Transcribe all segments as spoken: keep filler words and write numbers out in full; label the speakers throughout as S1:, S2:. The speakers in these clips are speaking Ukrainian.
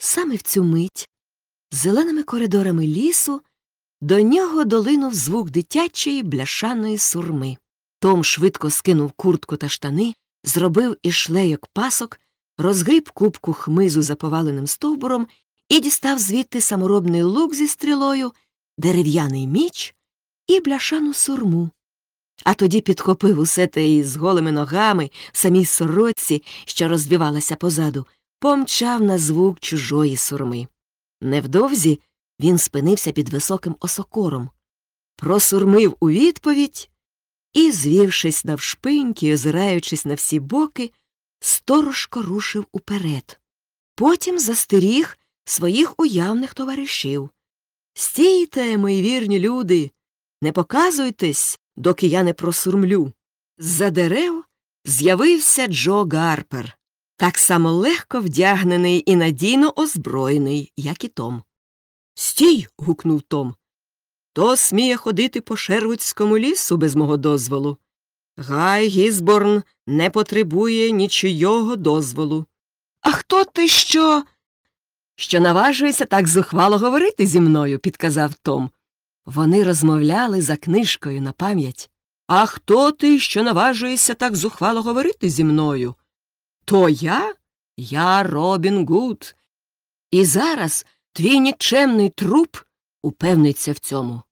S1: Саме в цю мить, зеленими коридорами лісу, до нього долинув звук дитячої бляшаної сурми. Том швидко скинув куртку та штани, зробив із шлейок пасок, розгріб купку хмизу за поваленим стовбуром і дістав звідти саморобний лук зі стрілою, дерев'яний міч і бляшану сурму. А тоді підхопив усе те із голими ногами в самій сорочці, що розвівалася позаду, помчав на звук чужої сурми. Невдовзі він спинився під високим осокором, просурмив у відповідь і, звівшись навшпиньки й озираючись на всі боки, сторожко рушив уперед. Потім застеріг своїх уявних товаришів. «Стійте, мої вірні люди, не показуйтесь, доки я не просурмлю». З-за дерев з'явився Джо Гарпер, так само легко вдягнений і надійно озброєний, як і Том. «Стій!» – гукнув Том. «Хто сміє ходити по Шервудському лісу без мого дозволу? Гай Гізборн не потребує нічийого дозволу». «А хто ти що?» «Що наважується так зухвало говорити зі мною», – підказав Том. Вони розмовляли за книжкою на пам'ять. «А хто ти, що наважуєшся так зухвало говорити зі мною?» «То я? Я Робін Гуд. І зараз твій нікчемний труп упевниться в цьому».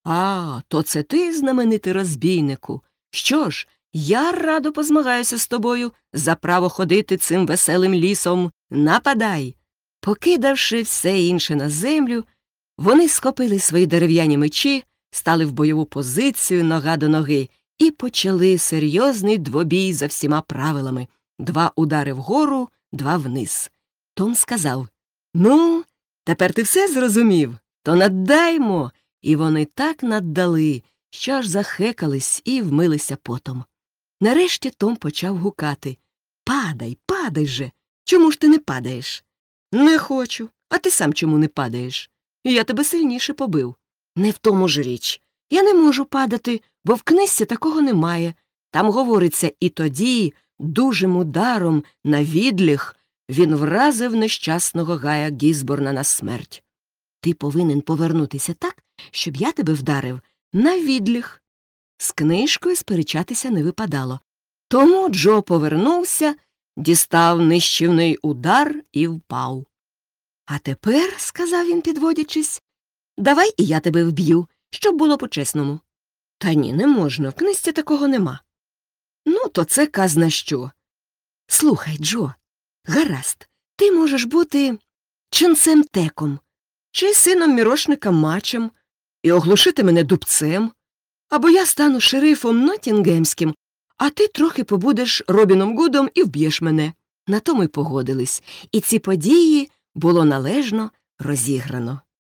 S1: «А, то це ти, знаменитий розбійнику? Що ж, я радо позмагаюся з тобою за право ходити цим веселим лісом. Нападай!» Покидавши все інше на землю, вони схопили свої дерев'яні мечі, стали в бойову позицію нога до ноги і почали серйозний двобій за всіма правилами. Два удари вгору, два вниз. Том сказав: «Ну, тепер ти все зрозумів? То наддаймо!» І вони так наддали, що аж захекались і вмилися потом. Нарешті Том почав гукати: «Падай, падай же! Чому ж ти не падаєш?» «Не хочу. А ти сам чому не падаєш? Я тебе сильніше побив». «Не в тому ж річ. Я не можу падати, бо в книжці такого немає. Там говориться, і тоді, дужим ударом на відліг, він вразив нещасного Гая Гізборна на смерть. Ти повинен повернутися так, щоб я тебе вдарив на відліг». З книжкою сперечатися не випадало. Тому Джо повернувся, дістав нищівний удар і впав. «А тепер, — сказав він, підводячись, — давай і я тебе вб'ю, щоб було по-чесному». «Та ні, не можна, в книжці такого нема». «Ну, то це казна що». «Слухай, Джо, гаразд, ти можеш бути ченцем Теком, чи сином мірошника Мачем, і оглушити мене дубцем, або я стану шерифом Ноттінгемським, а ти трохи побудеш Робіном Гудом і вб'єш мене». На тому й погодились, і ці події було належно розіграно.